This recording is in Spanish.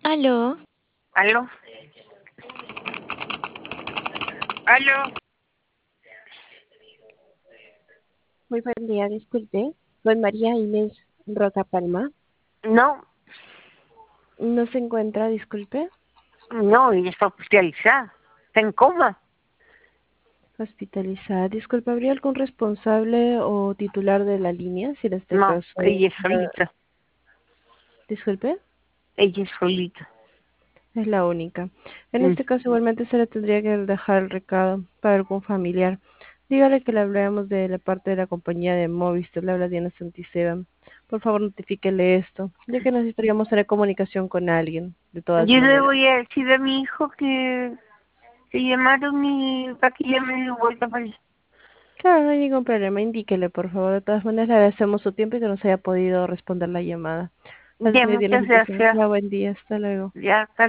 Aló, ¿Aló? ¿Aló? Muy buen día, disculpe. Con María Inés Roca Palma. No, ¿No se encuentra, disculpe? no, ella está hospitalizada. Está en coma. Hospitalizada. Disculpe, ¿habría algún responsable o titular de la línea? Si en este No, caso... ella es ah, solita. disculpe, Ella es solita. es la única. En Mm. este caso igualmente se le tendría que dejar el recado para algún familiar. Dígale que le hablamos de la parte de la compañía de Movistar, le habla Diana Santisteban. Por favor, notifíquele esto, ya que necesitaríamos tener comunicación con alguien, de todas Yo le maneras. voy a decir a mi hijo que llamaron y para que llame de vuelta para allá. Claro, no hay ningún problema. Indíquele, por favor. De todas maneras, le agradecemos su tiempo y que nos haya podido responder la llamada. Ya, Gracias, señor Diana muchas Santisteban. gracias. Tenga buen día. Hasta luego. Ya, hasta